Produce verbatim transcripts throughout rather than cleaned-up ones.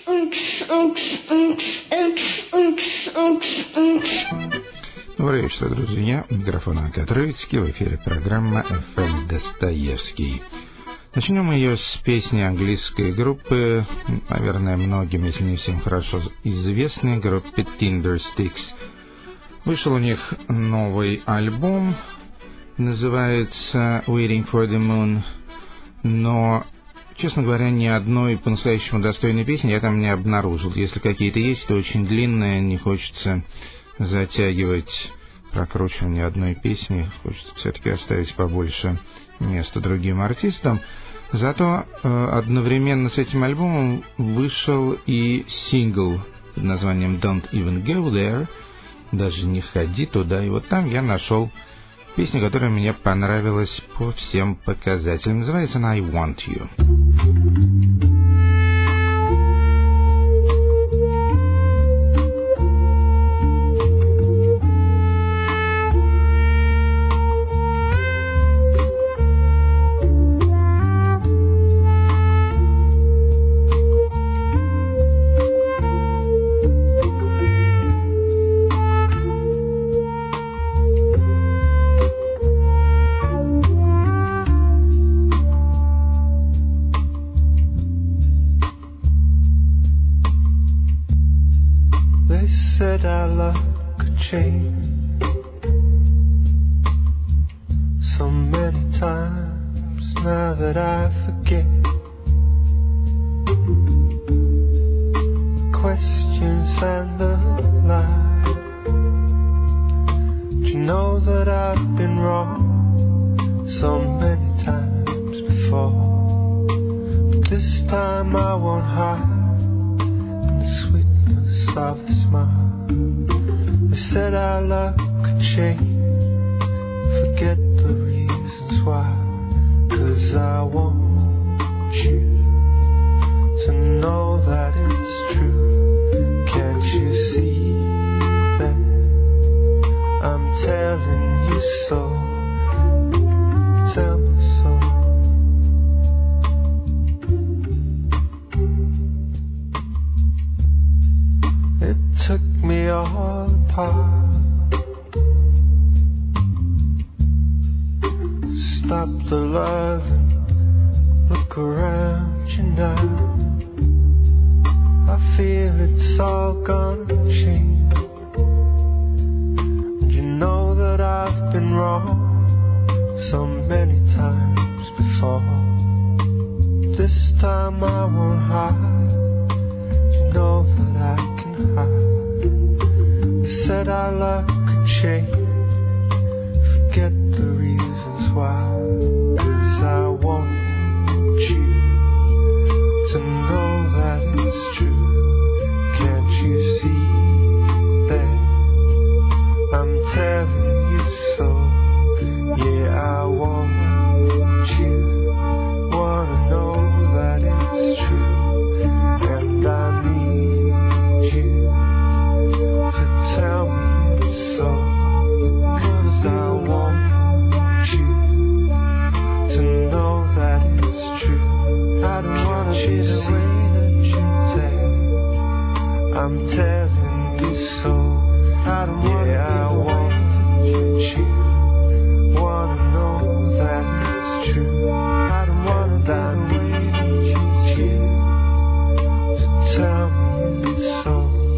Добрый вечер, друзья. Микрофон Анка Троицкий. В эфире программа эф эм Достоевский. Начнем мы ее с песни английской группы, наверное, многим, если не всем хорошо известной, группы Tindersticks. Вышел у них новый альбом, называется Waiting for the Moon, но, честно говоря, ни одной по-настоящему достойной песни я там не обнаружил. Если какие-то есть, то очень длинные, не хочется затягивать прокручивание одной песни, хочется все-таки оставить побольше места другим артистам. Зато э, одновременно с этим альбомом вышел и сингл под названием Don't Even Go There, даже не ходи туда, и вот там я нашел песню, которая мне понравилась по всем показателям. Называется она I Want You. Said our luck could change so many times now that I forget the questions and the lies. Do you know that I've been wrong so many times before? But this time I won't hide in the sweetness of a smile. They said our luck could change, forget the reasons why. 'Cause I want you to know that it's true. Can't you see that I'm telling you so? Tell me so. It took me all apart. Stop the love and look around you now. I feel it's all gonna change. And you know that I've been wrong so many times before. This time I won't hide. You know that I can hide. They said our luck could change, forget the reasons why. 'Cause I want you to know that it's true. Can't you see that I'm telling you so? Yeah, I want you, wanna know that it's true. And I need you to tell me it's so. 'Cause I want you to know that it's true. I don't wanna be the way that you think. I'm telling you so. I don't wanna yeah, I want you, wanna know that it's true. I don't wanna be the way that you think. To tell me it's so.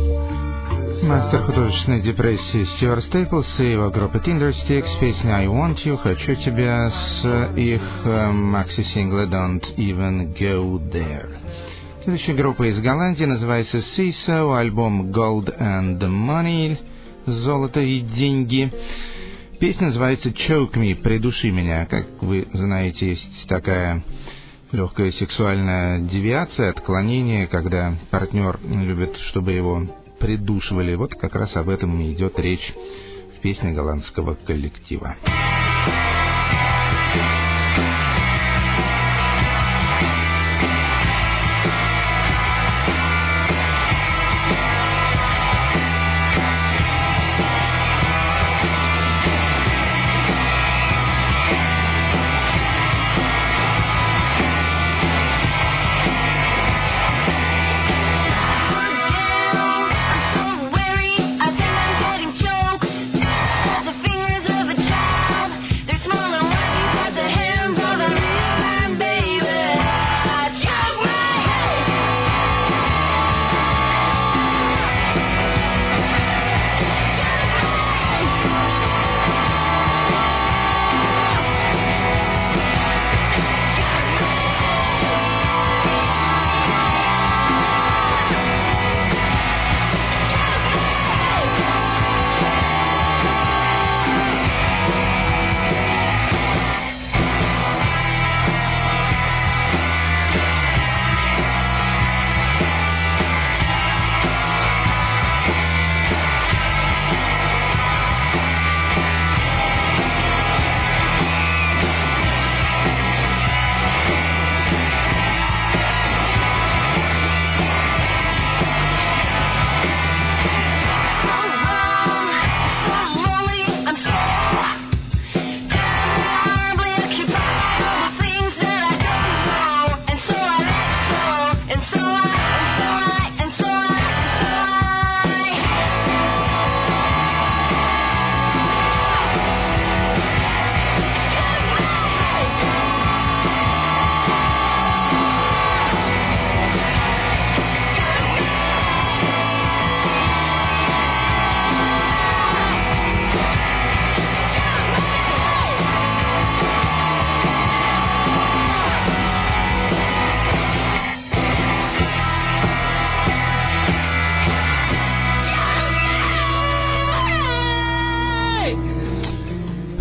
Мастер художественной депрессии Стюарт Стейплс и его группа Tindersticks, песня I Want You, хочу тебя, с их макси-сингла Don't Even Go There. Следующая группа из Голландии называется Seesaw, альбом Gold and Money, золото и деньги. Песня называется Choke Me, придуши меня. Как вы знаете, есть такая легкая сексуальная девиация, отклонение, когда партнер любит, чтобы его придушивали. Вот как раз об этом и идет речь в песне голландского коллектива. I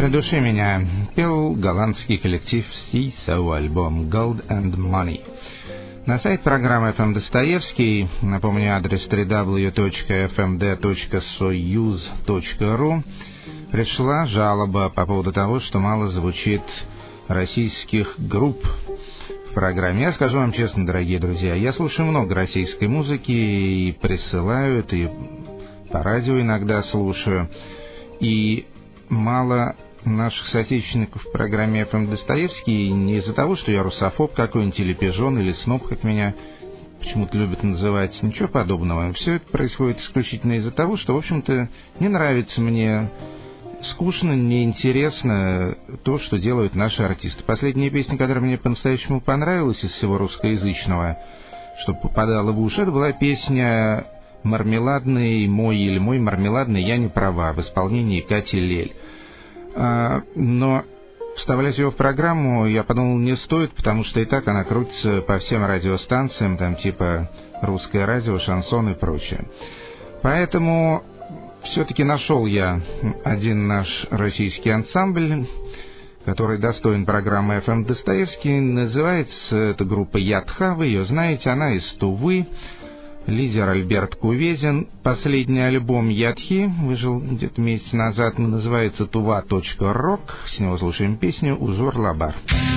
«Придуши меня» пел голландский коллектив Seesaw, альбом «Gold and Money». На сайт программы эф эм Достоевский, напомню, адрес дабл ю дабл ю дабл ю точка эф эм дэ точка союз точка ру, пришла жалоба по поводу того, что мало звучит российских групп в программе. Я скажу вам честно, дорогие друзья, я слушаю много российской музыки и присылаю это, и по радио иногда слушаю, и мало наших соотечественников в программе эф эм Достоевский не из-за того, что я русофоб какой-нибудь или пижон, или сноб, как меня почему-то любят называть, ничего подобного. Все это происходит исключительно из-за того, что, в общем-то, не нравится мне, скучно, неинтересно то, что делают наши артисты. Последняя песня, которая мне по-настоящему понравилась из всего русскоязычного, что попадала в уши, это была песня «Мармеладный мой» или «Мой мармеладный, я не права» в исполнении Кати Лель. А, но вставлять ее в программу, я подумал, не стоит, потому что и так она крутится по всем радиостанциям, там типа «Русское радио», «Шансон» и прочее. Поэтому все-таки нашел я один наш российский ансамбль, который достоин программы эф эм Достоевский. Называется эта группа «Ядха», вы ее знаете, она из Тувы. Лидер Альберт Кувезин. Последний альбом Ядхи вышел где-то месяц назад, называется «Тува точка рок». С него слушаем песню «Узор Лабар».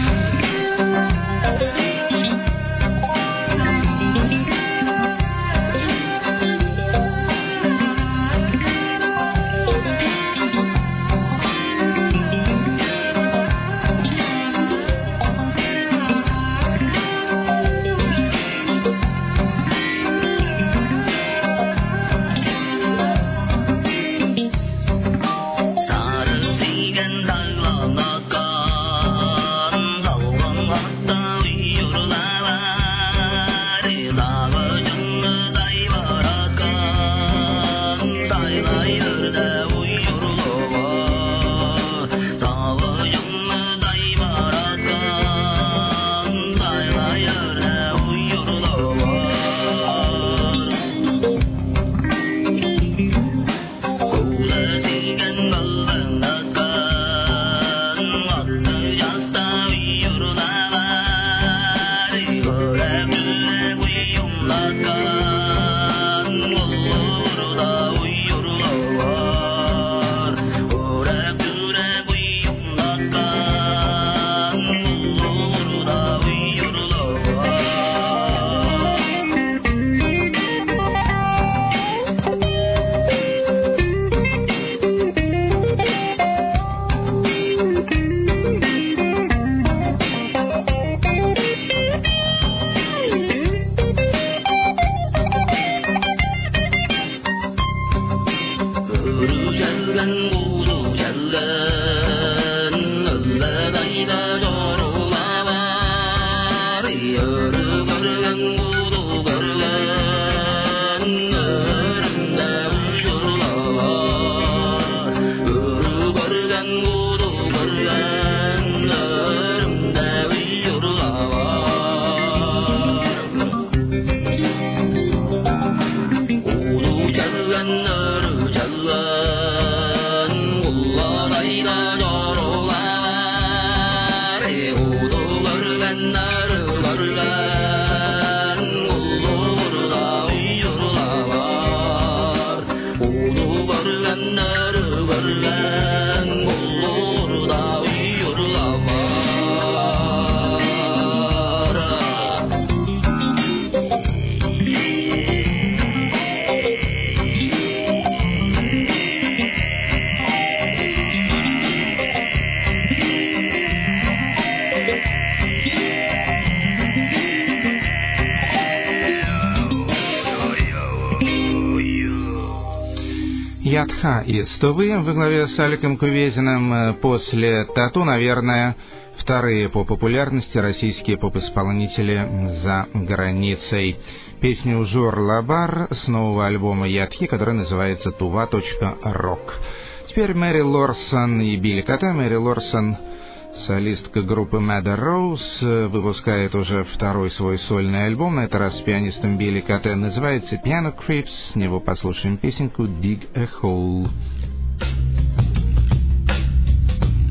Ядха из Тувы во главе с Аликом Кувезиным. После Тату, наверное, вторые по популярности российские поп-исполнители за границей. Песню «Узор Лабар» с нового альбома Ядхи, который называется «Тува точка рок». Теперь Мэри Лорсон и Билли Кота. Мэри Лорсон, солистка группы Madder Rose, выпускает уже второй свой сольный альбом, на этот раз с пианистом Билли Коте, называется «Piano Creeps», с него послушаем песенку «Dig a Hole».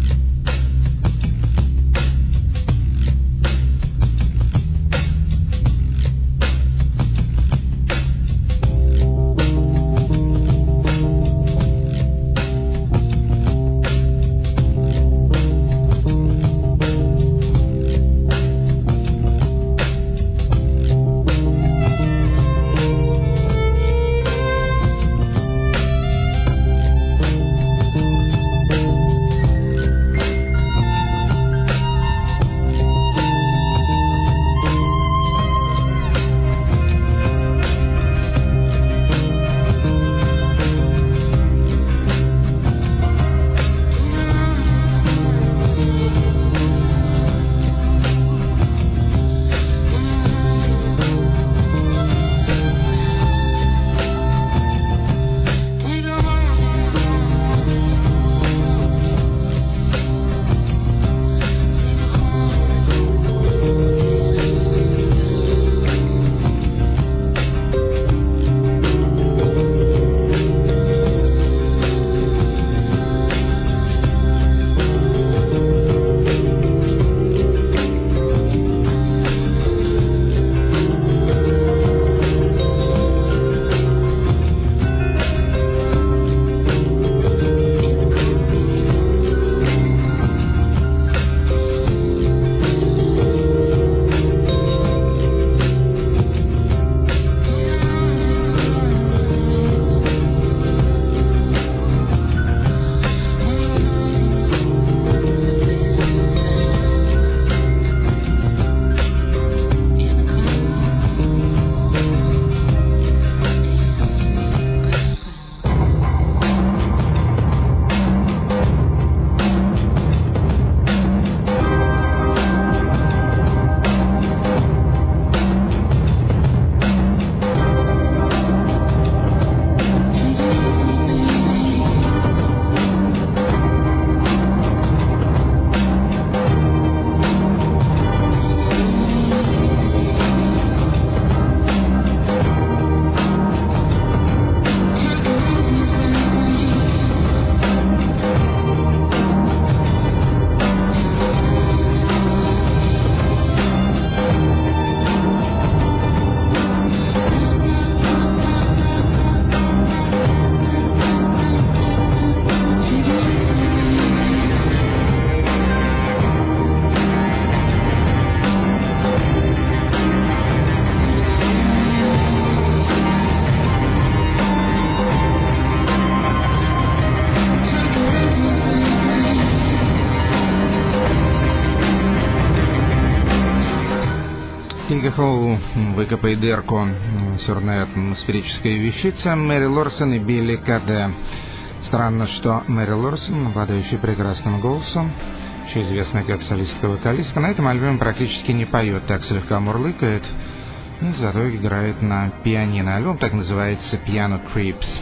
приехал, выкопай дырку, сюрная атмосферическая вещица Мэри Лорсон и Билли Каде. Странно, что Мэри Лорсон, обладающая прекрасным голосом, еще известная как солистка-вокалистка, на этом альбоме практически не поет, так слегка мурлыкает, и зато играет на пианино. Альбом так называется «Piano Creeps».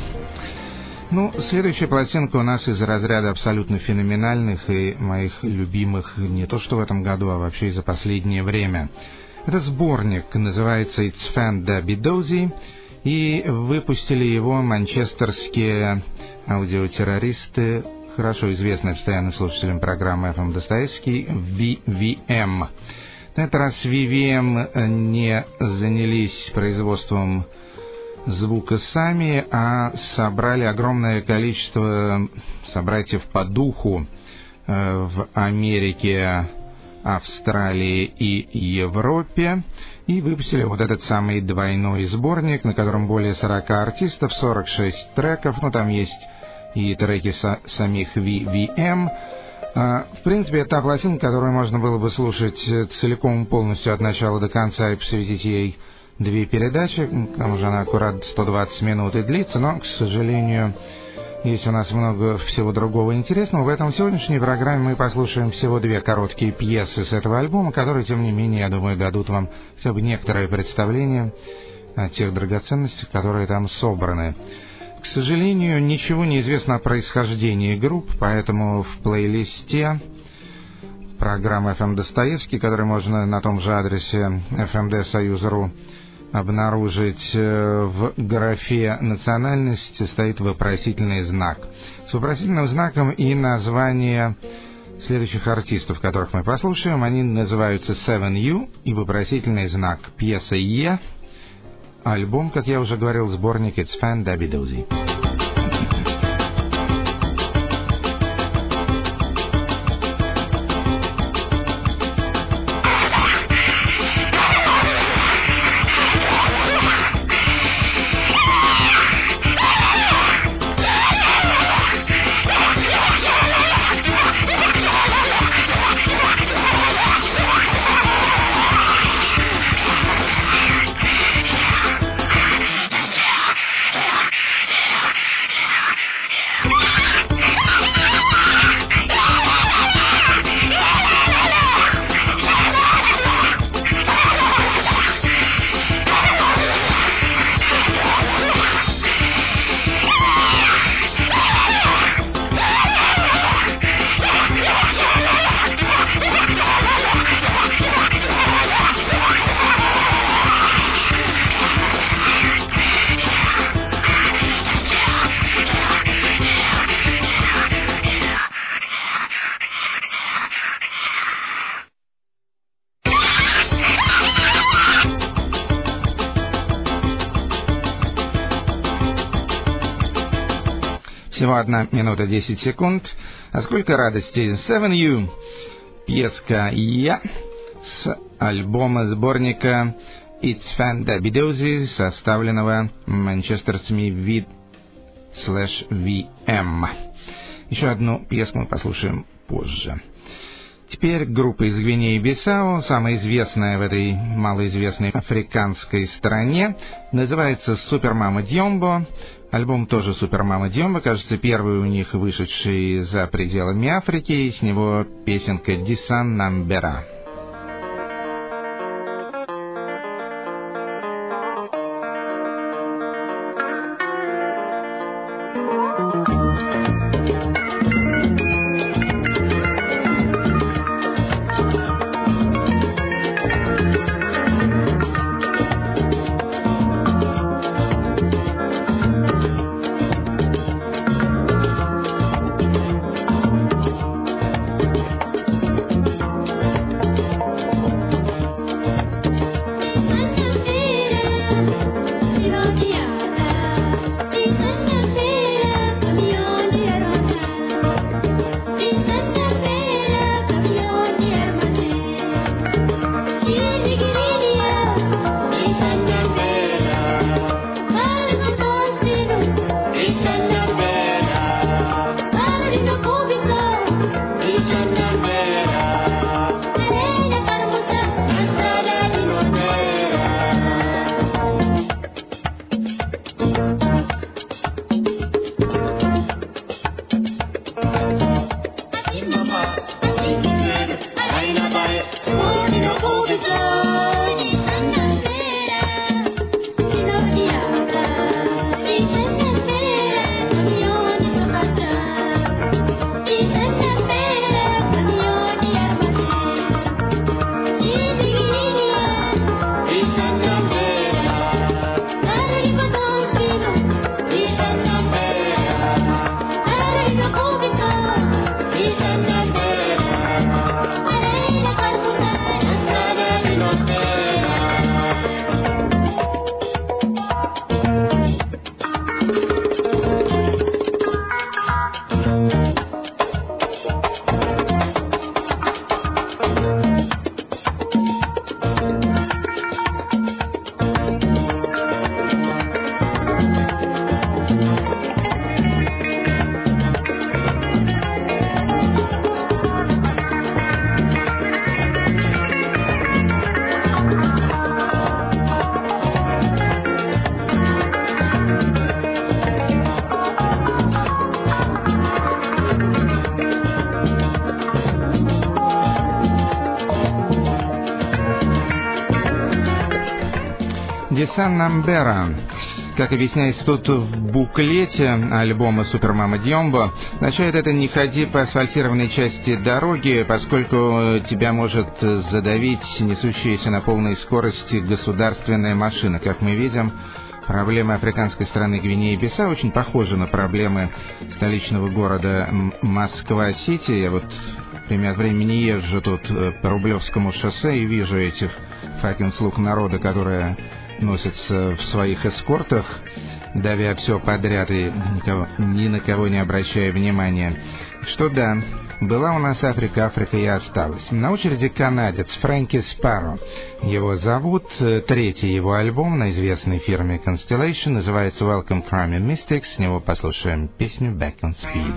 Ну, следующая пластинка у нас из разряда абсолютно феноменальных и моих любимых не то что в этом году, а вообще и за последнее время. Это сборник, называется «It's Fan Dabby Dozy», и выпустили его манчестерские аудиотеррористы, хорошо известные постоянным слушателям программы эф эм Достоевский, ви ви эм. На этот раз ви ви эм не занялись производством звука сами, а собрали огромное количество собратьев по духу э, в Америке, Австралии и Европе, и выпустили вот этот самый двойной сборник, на котором более сорока артистов, сорок шесть треков, ну там есть и треки со, самих ви ви эм. А, в принципе, это та пластинка, которую можно было бы слушать целиком полностью от начала до конца и посвятить ей две передачи, к тому же она аккурат сто двадцать минут и длится, но, к сожалению, есть у нас много всего другого интересного. В этом сегодняшней программе мы послушаем всего две короткие пьесы с этого альбома, которые, тем не менее, я думаю, дадут вам хотя бы некоторое представление о тех драгоценностях, которые там собраны. К сожалению, ничего не известно о происхождении групп, поэтому в плейлисте программы эф эм Достоевский, который можно на том же адресе эф эм ди союз точка ру обнаружить, в графе «Национальность» стоит вопросительный знак. С вопросительным знаком и название следующих артистов, которых мы послушаем. Они называются севен ю и вопросительный знак. Пьеса «Е», альбом, как я уже говорил, сборник «It's Fan Dabby Dozy». Всего одна минута десять секунд. А сколько радости! севен ю. Пьеска «Я» с альбома сборника «It's Fan Dabby Dozy», составленного манчестерцами ви слэш ви эм. Еще одну пьеску мы послушаем позже. Теперь группа из Гвинеи-Бисау, самая известная в этой малоизвестной африканской стране, называется «Супермама Дьомбо». Альбом тоже «Супермама Дьомбо», кажется, первый у них вышедший за пределами Африки, и с него песенка «Дисан Намбера». Сан Намбера. Как объясняется тут в буклете альбома «Супермама Дьомбо», означает это «не ходи по асфальтированной части дороги, поскольку тебя может задавить несущаяся на полной скорости государственная машина». Как мы видим, проблемы африканской страны Гвинеи-Бисау очень похожи на проблемы столичного города Москва-Сити. Я вот время от времени езжу тут по Рублевскому шоссе и вижу этих факин слуг народа, которые носятся в своих эскортах, давя все подряд и никого, ни на кого не обращая внимания. Что да, была у нас Африка, Африка и осталась. На очереди канадец Фрэнки Спарро. Его зовут. Третий его альбом на известной фирме Constellation называется Welcome Crime and Mystics. С него послушаем песню Back on Speed.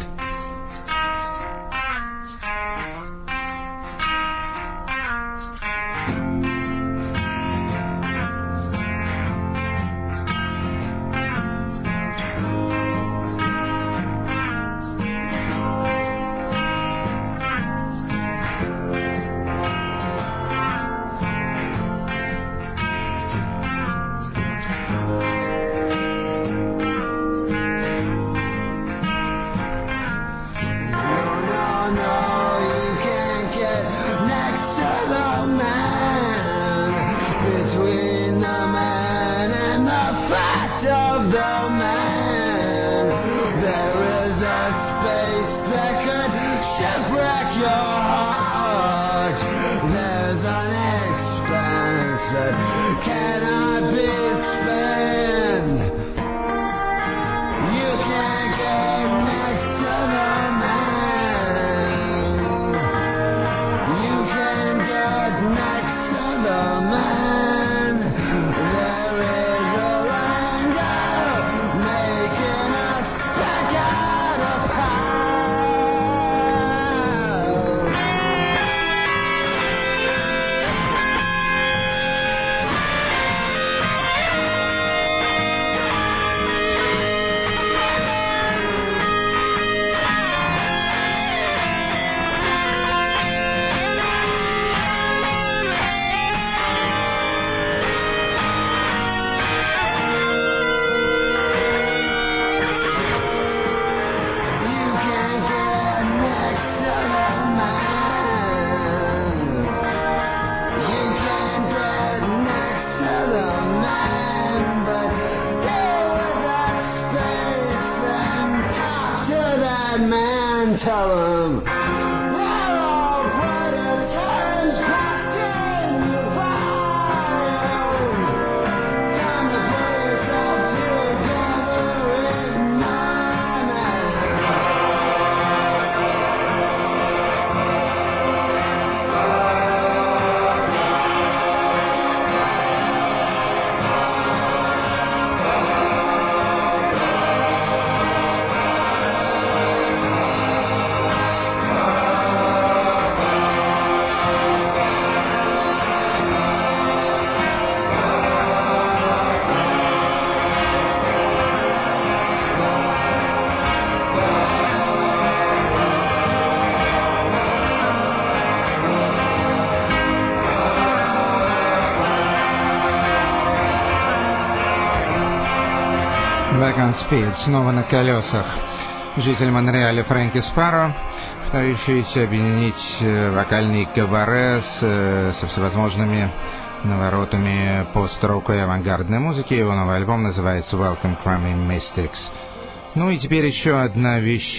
Back on Speed, снова на колесах. Житель Монреаля Фрэнки Спарро, пытающийся объединить вокальный кабаре с, со всевозможными наворотами пост-рока и авангардной музыки. Его новый альбом называется Welcome Crime and Mystics. Ну и теперь еще одна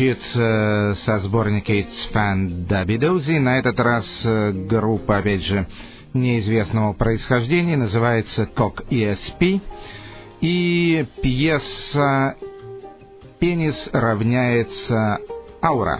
вещица со сборника It's Fan Dabby Dozy. На этот раз группа, опять же, неизвестного происхождения, называется Cock и эс пи. И пьеса «Пенис равняется аура».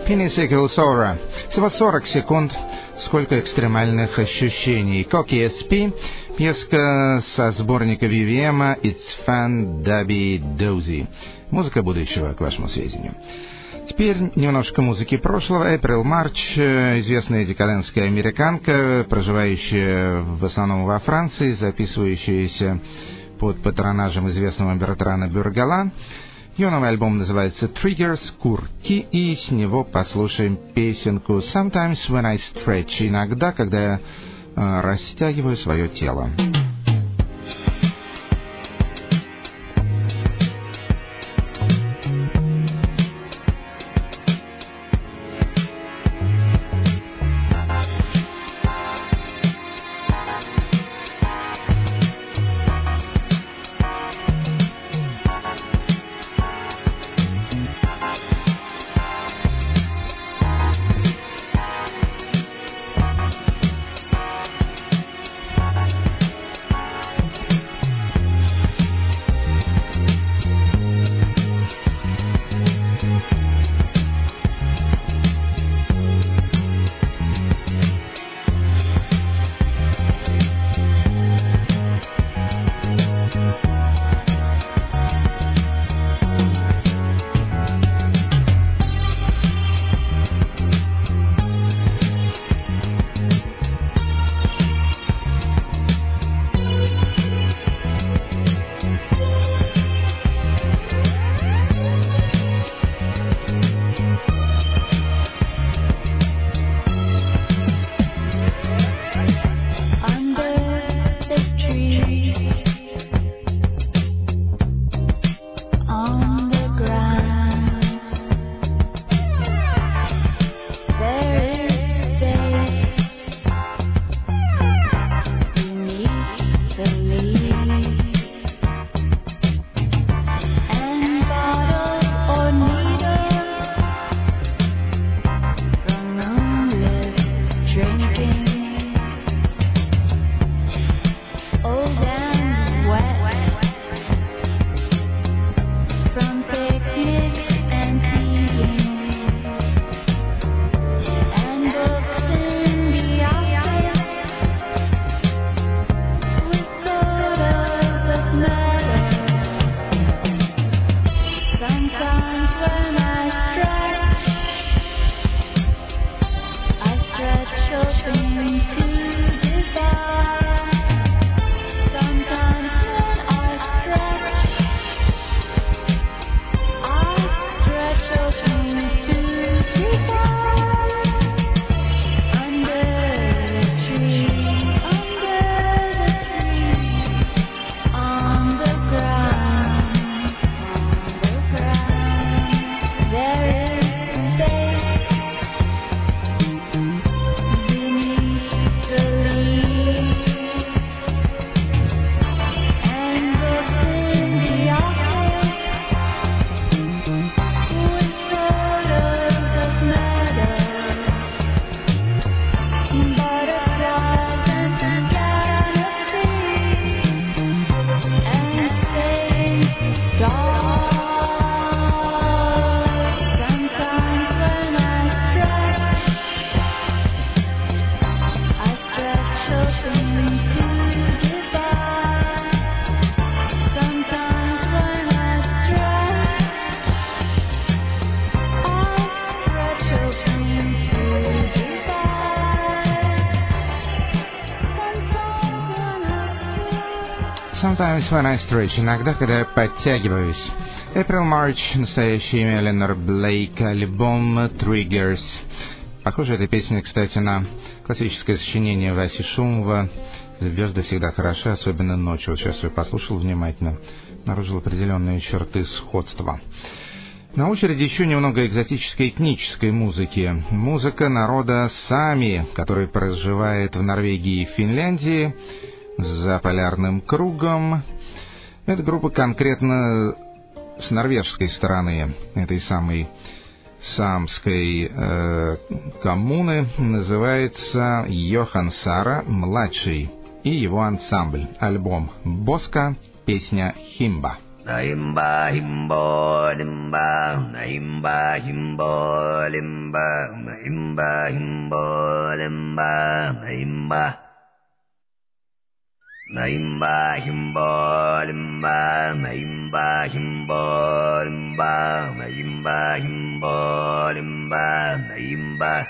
Pinnacle Sora. Всего сорок секунд. Сколько экстремальных ощущений. Коки эс пи, пьеска со сборника ви ви эм It's Fun Dubby Dozy. Музыка будущего, к вашему сведению. Теперь немножко музыки прошлого. April March, известная декадентская американка, проживающая в основном во Франции, записывающаяся под патронажем известного Бертрана Бюргала. Ее новый альбом называется Triggers, Курки, и с него послушаем песенку Sometimes When I Stretch, иногда, когда я э, растягиваю свое тело. Sometimes when I stretch, иногда, когда я подтягиваюсь. April March, настоящее имя Эленор Блейк, альбом Triggers. Похоже, эта песня, кстати, на классическое сочинение Васи Шумова. Звезды всегда хороши, особенно ночью. Вот сейчас я послушал внимательно, обнаружил определенные черты сходства. На очереди еще немного экзотической этнической музыки. Музыка народа Сами, который проживает в Норвегии и Финляндии, за полярным кругом. Эта группа конкретно с норвежской стороны этой самой самской э, коммуны называется Йохан Сара младший и его ансамбль. Альбом Боска, песня Химба. Naimba himbo limba, naimba himbo limba, naimba himbo limba, naimba. Naimba himbo limba, naimba himbo limba, naimba himbo limba, naimba.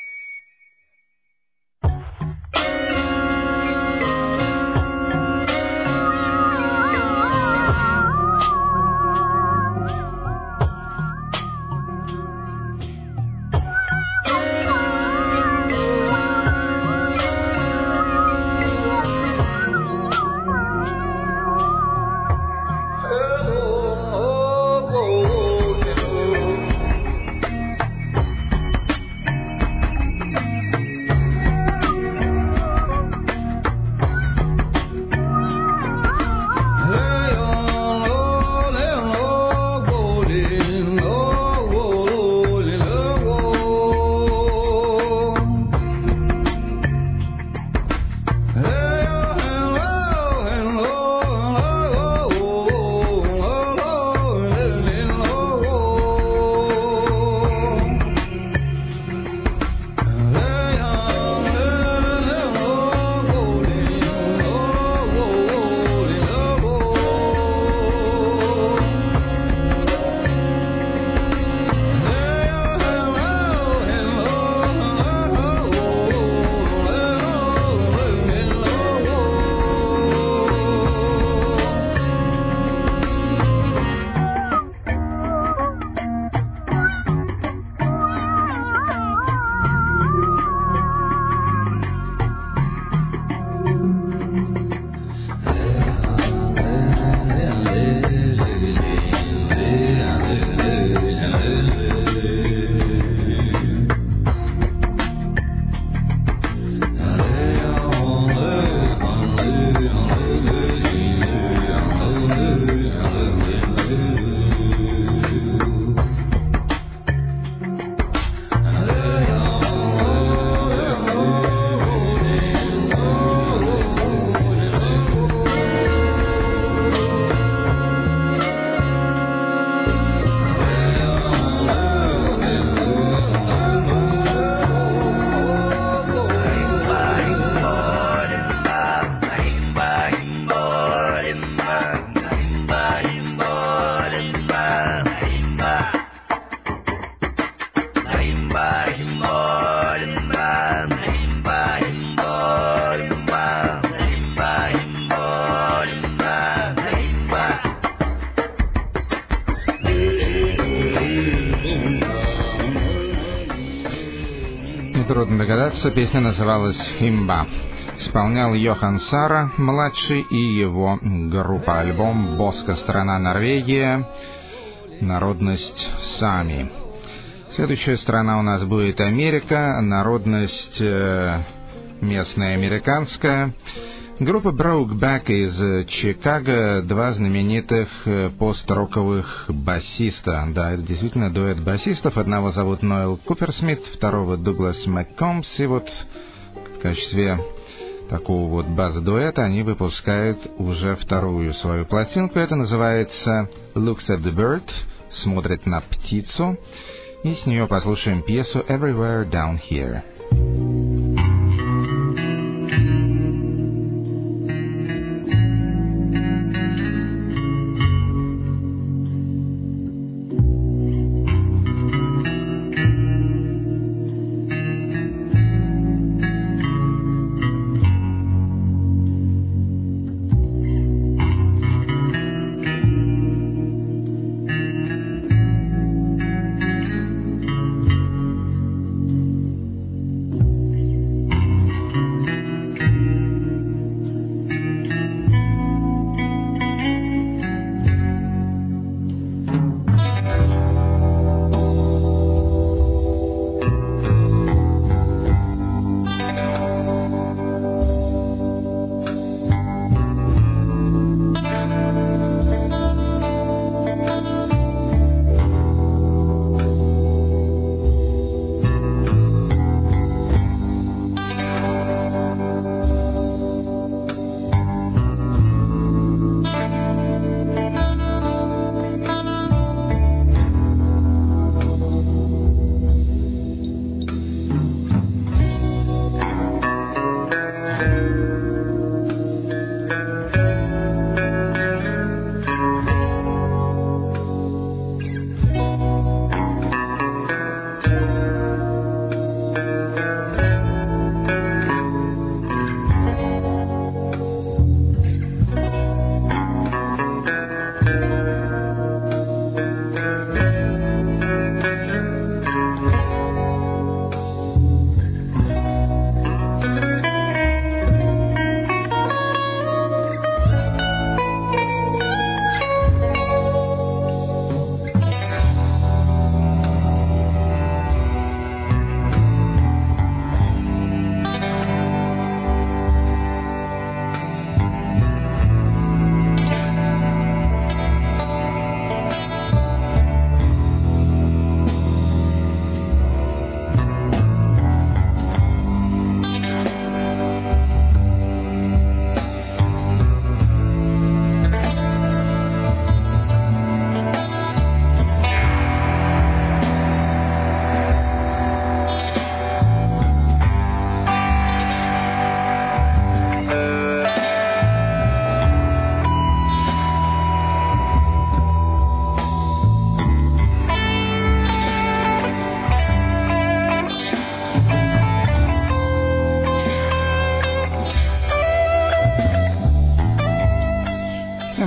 Трудно догадаться, песня называлась «Химба». Исполнял Йохан Сара, младший, и его группа. Альбом «Боска. Страна Норвегия. Народность Сами». Следующая страна у нас будет Америка. Народность э, местная американская. Группа Brokeback из Чикаго, два знаменитых пост-роковых басиста. Да, это действительно дуэт басистов. Одного зовут Ноэл Куперсмит, второго Дуглас МакКомбс. И вот в качестве такого вот бас-дуэта они выпускают уже вторую свою пластинку. Это называется «Looks at the Bird», смотрит на птицу. И с нее послушаем пьесу «Everywhere Down Here».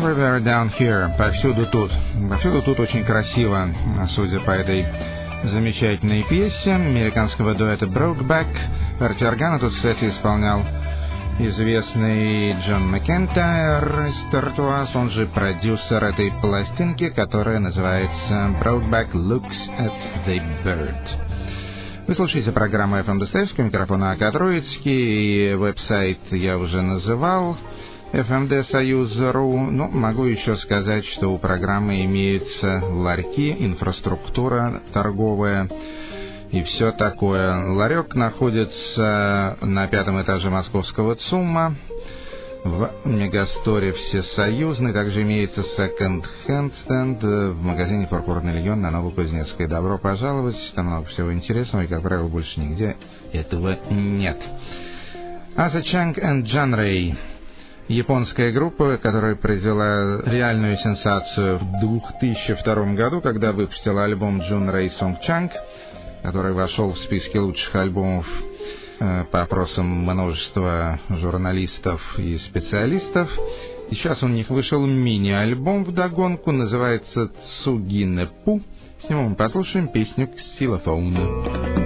Everywhere Down Here, повсюду тут. Повсюду тут очень красиво, судя по этой замечательной песне американского дуэта Brokeback. Арти Органа тут, кстати, исполнял известный Джон Макентайр из Тортуаз, он же продюсер этой пластинки, которая называется Brokeback Looks at the Bird. Вы слушаете программу эф эм Достоевского, микрофона АК Троицкий, и веб-сайт я уже называл, эф эм ди союз точка ру. Ну, могу еще сказать, что у программы имеются ларьки, инфраструктура торговая и все такое. Ларек находится на пятом этаже московского ЦУМа, в мегасторе Всесоюзный. Также имеется секонд-хенд стенд в магазине «Фуркурный легион» на Новокузнецкой. Добро пожаловать, там много всего интересного, и, как правило, больше нигде этого нет. Asa Chang and John Ray. Японская группа, которая произвела реальную сенсацию в две тысячи втором году, когда выпустила альбом Jun Ray Song Chang, который вошел в списки лучших альбомов э, по опросам множества журналистов и специалистов. И сейчас у них вышел мини-альбом вдогонку, называется Tsugine Pu. С него мы послушаем песню «Xylophone».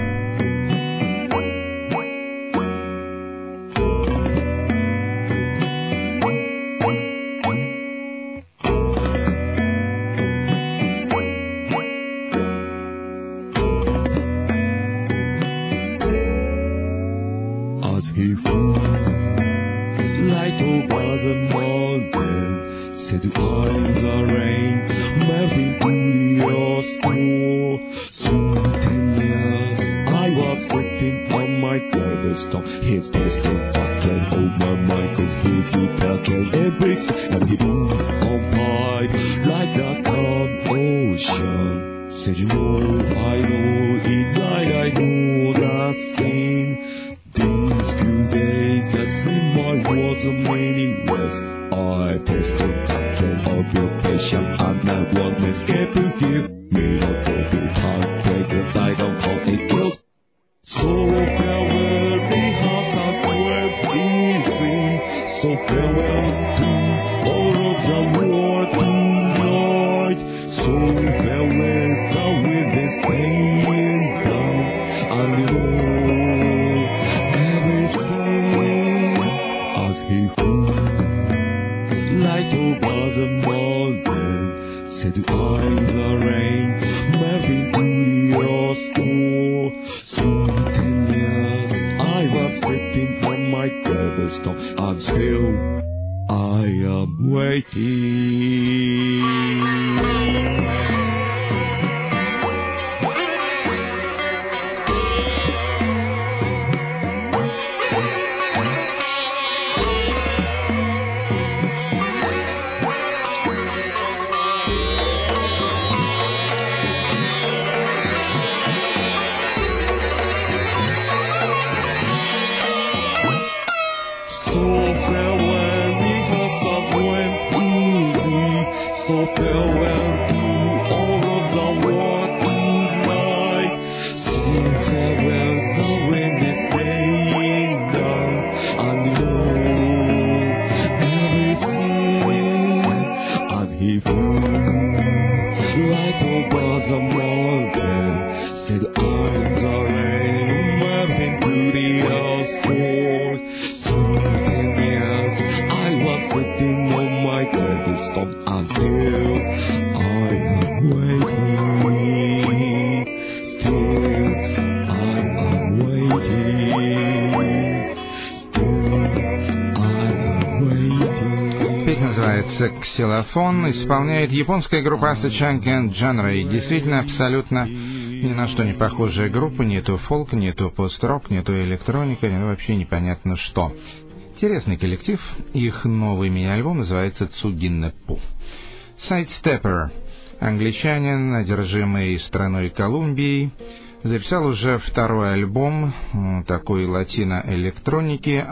«Ксилофон» исполняет японская группа Asa Chang and John Ray. Действительно, абсолютно ни на что не похожая группа. Не то фолк, не то пост-рок, не то электроника, не, вообще непонятно что. Интересный коллектив. Их новый мини-альбом называется «Tsugine Pu». Sidestepper, англичанин, одержимый страной Колумбией, записал уже второй альбом такой латино-электроники,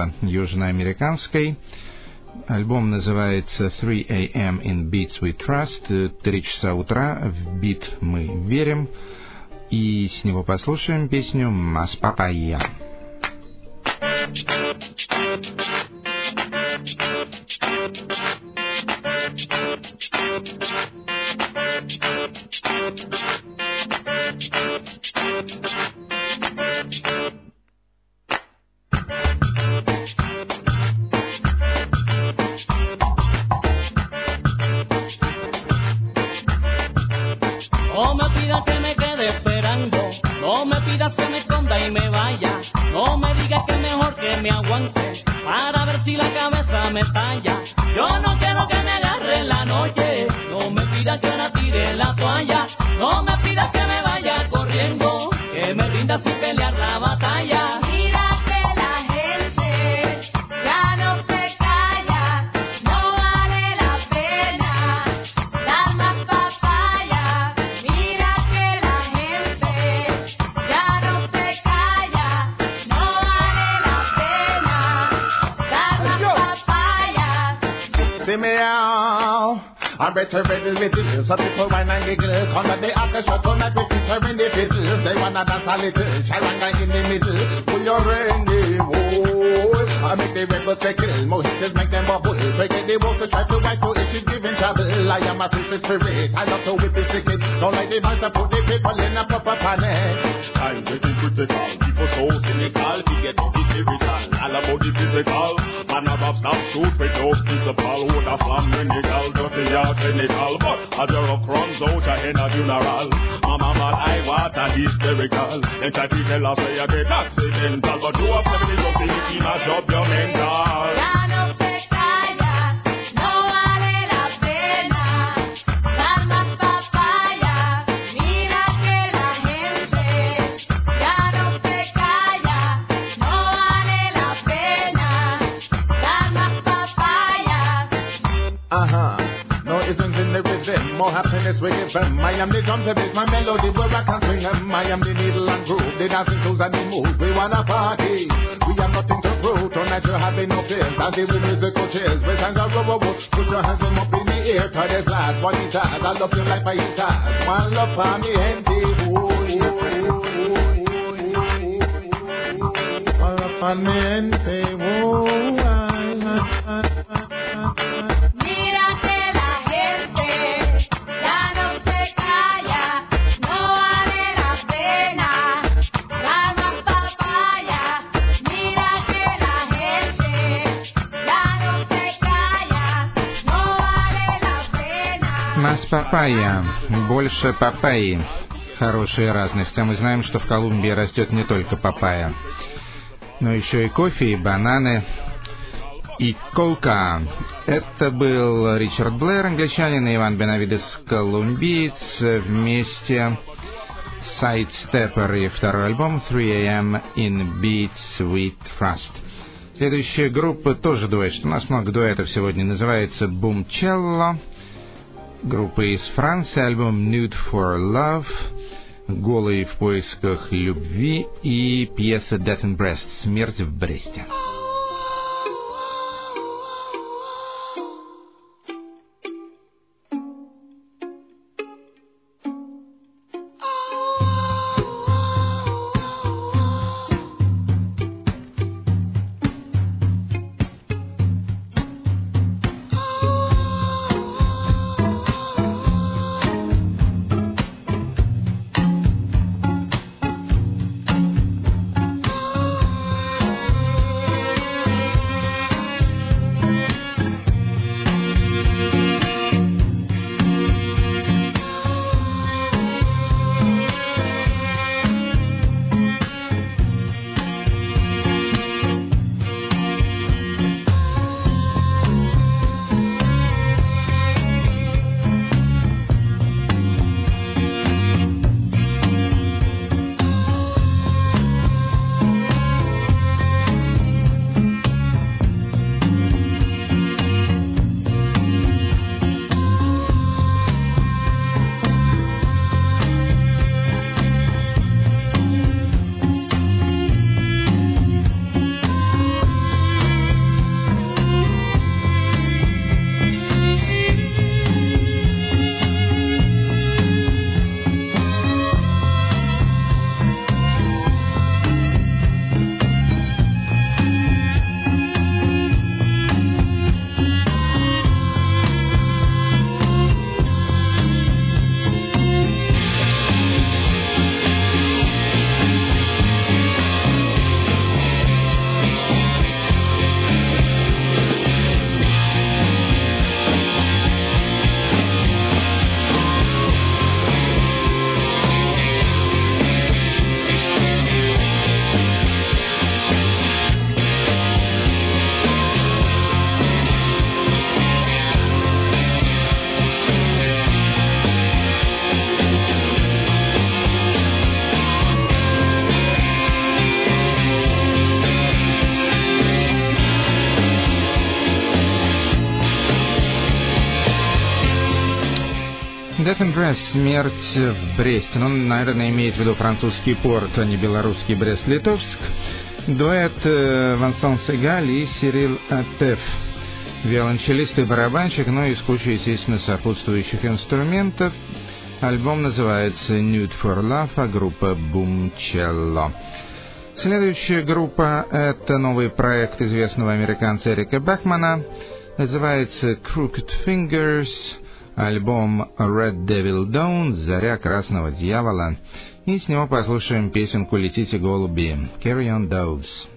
англо-южноамериканской. Альбом называется three a.m. in Beats We Trust. Три часа утра в бит мы верим. И с него послушаем песню «Mas Papaya». No me pidas que me quede esperando, no me pidas que me esconda y me vaya, no me digas que es mejor que me aguante, para ver si la cabeza me talla. Yo no quiero que me agarre en la noche, no me pidas que ahora tire la toalla, no me pidas que me vaya corriendo, que me rinda sin pelear la batalla. Mira que la gente ya no se calla, no vale la pena dar más papaya. Mira que la gente ya no se calla, no vale la pena dar más papaya. See me out. I'm better ready with it. Some people whine and giggle. Come at the after shot on that with Peter in the fiddle. They wanna dance a little. Charanga in the middle. Pull your ready, boy. I make the rebels tickle. Mojitos make them bubble. Breaking the walls to try to wipe out if she's giving trouble. I am a free spirit. I love to whip the ticket. Don't like the bands to put the people in a proper panic. I'm getting critical. People so cynical. He get the spiritual. All about the physical. Man above stop shoot with those principal. Who the slam in the gal. Dirty yard clinical. But a drug runs out in a funeral. Mama man I want a hysterical. And try to tell us say I get accidental. But you have to be looking in a job your mental. Ya no se calla, no vale la pena dar más papaya. Mira que la gente ya no se calla, no vale la pena dar más papaya. Uh-huh. No isn't in the rhythm, more happiness we give them. I am the drum to beat my melody where I can swing them. I am the needle and groove, the dancing tools and the move. We wanna party, we have nothing to prove. Tonight you have no fears, dancing with musical chairs. We stand up, row, row, put your hands up in the air. Try this last, bonitas, I love you like fajitas. One love for me, gente. One love for me, gente. Mira que la gente ya no se calla, no vale la pena dar más papaya. Mira que la gente ya no se calla, no vale la pena. Más папайя, больше папайи. Хорошие разные. Хотя мы знаем, что в Колумбии растет не только папайя, но еще и кофе, и бананы, и кока. Это был Ричард Блэр, англичанин, и Иван Бенавидес, колумбиец, вместе Sidestepper и второй альбом three a m in Beats with Trust. Следующая группа тоже дуэт. У нас много дуэтов сегодня. Называется Boomcello. Группа из Франции. Альбом Nude for Love. Голый в поисках любви. И пьеса Death in Brest. Смерть в Бресте. Death and Brest, смерть в Бресте. Ну, наверное, имеет в виду французский порт, а не белорусский Брест-Литовск. Дуэт Вансон Сегаль и Сирил Атеф. Виолончелист и барабанщик, ну и с кучей, естественно, сопутствующих инструментов. Альбом называется Nude for Love, а группа Boom Cello. Следующая группа — это новый проект известного американца Эрика Бахмана. Называется Crooked Fingers. Альбом Red Devil Dawn, Заря Красного Дьявола. И с него послушаем песенку «Летите, голуби», Carry on Doves.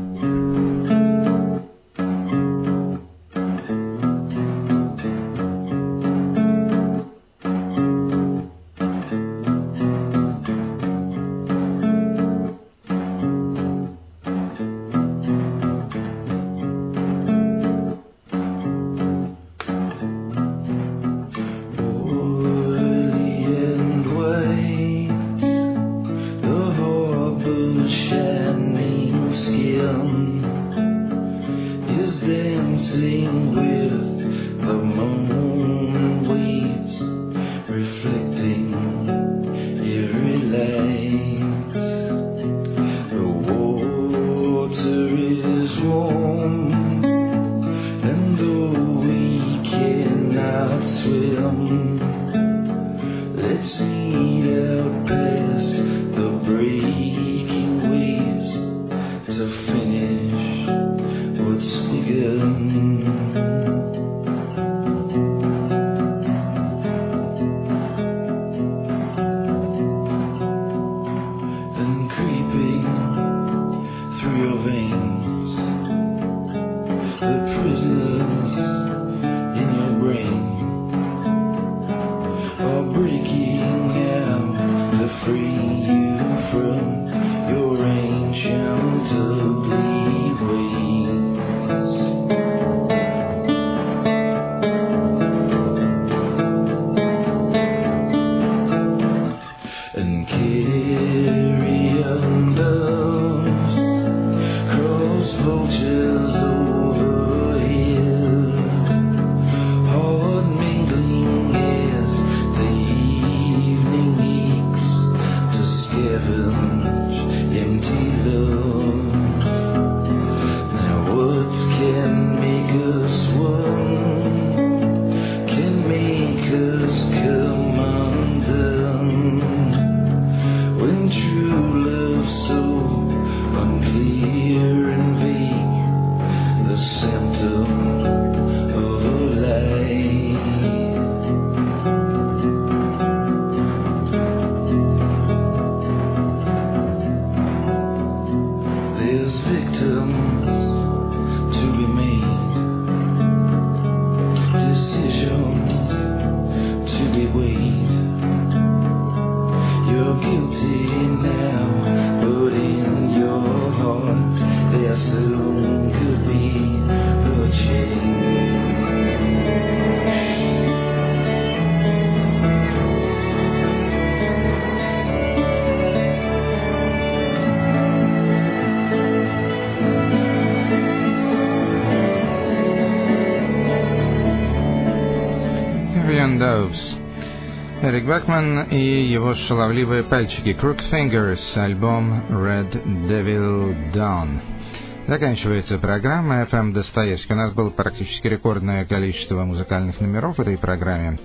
Эрик Бахман и его шаловливые пальчики. Crooked Fingers, альбом Red Devil Dawn. Заканчивается программа эф эм Достоевский. У нас было практически рекордное количество музыкальных номеров в этой программе.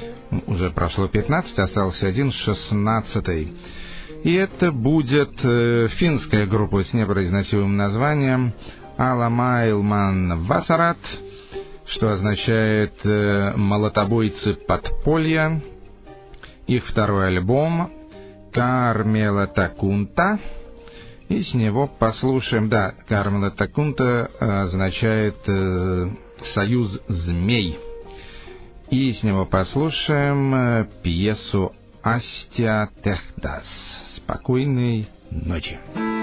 Уже прошло пятнадцать, остался один, шестнадцатый. И это будет э, финская группа с непроизносимым названием Аламайлман Васарат, что означает э, «молотобойцы подполья». Их второй альбом «Кармела Такунта». И с него послушаем... Да, «Кармела Такунта» означает э, «союз змей». И с него послушаем э, пьесу «Астия Техдас». Спокойной ночи.